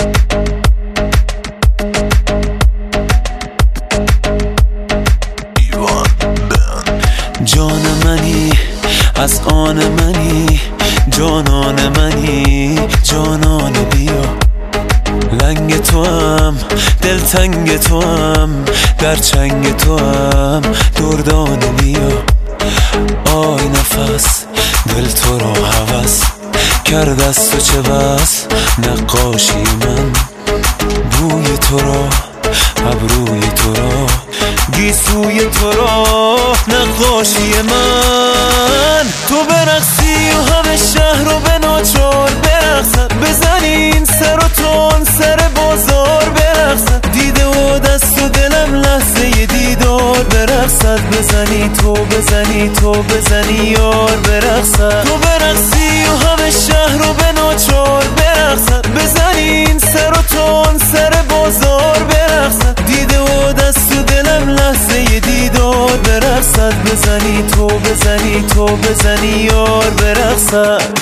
جان منی، از آن منی، جانان منی، جانان بیا. لنگ تو هم، دلتنگ تو هم، در چنگ تو هم، دردان بیا. آی نفس، دل تو را هوس کرد از تو چه بس، نقاشی من. بوی تو را، ابروی تو را، گیسوی تو را، نقاشی من. تو برقصی و همه شهر رو به ناچار برقصد، بزنین سر و تون سر بازار برقصد. دیده و دست و دلم لحظه دیدار برقصد، بزنی تو بزنی تو بزنی یار برقصد. تو برقصی و همه شهر رو به ناچار برقصد، بزنین سر و تون سر بازار برقصد. دیده و دست و دلم لحظه دیدار برقصد، بزنی تو بزنی تو بزنی یار برقصد.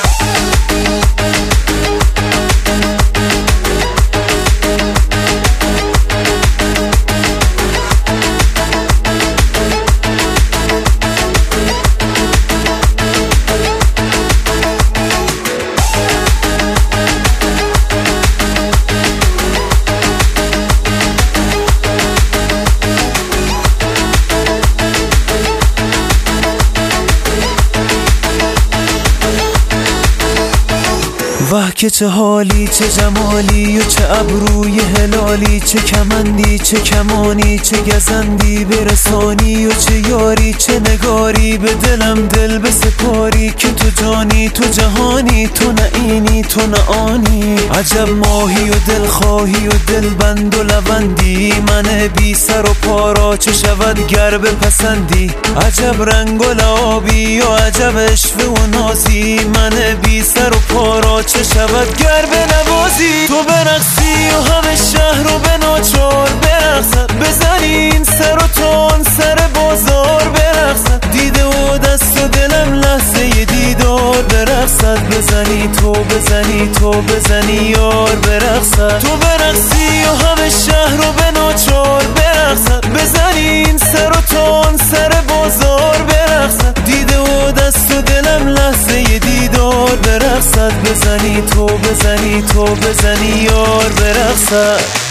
واه که چه حالی، چه جمالی و چه ابروی هلالی، چه کمندی، چه کمانی، چه گزندی برسانی و چه یاری، چه نگاری به دلم دل بسپاری. که تو جانی، تو جهانی، تو نه اینی تو نه آنی. عجب ماهی و دلخواهی و دلبند و لبندی، من بی سر و پارا چه شود گر بپسندی. عجب رنگ و لعابی و عجب عشوه و نازی، من بی سر و پارا چه شود گر بنوازی. تو برقصی و همه شهر رو به ناچار برقصد، بزنین سر و تون سر بازار برقصد. دیده و دست و دلم لحظه دیدار برقصد، بزنی تو بزنی تو بزنی یار برقصد. تو برقصی و همه شهر رو به ناچار برقصد، بزنین سر و تون سر بازار برقصد. دیده و دست و دلم لحظه دیدار برقصد، بزنی تو بزنی تو بزنی یار برقصد.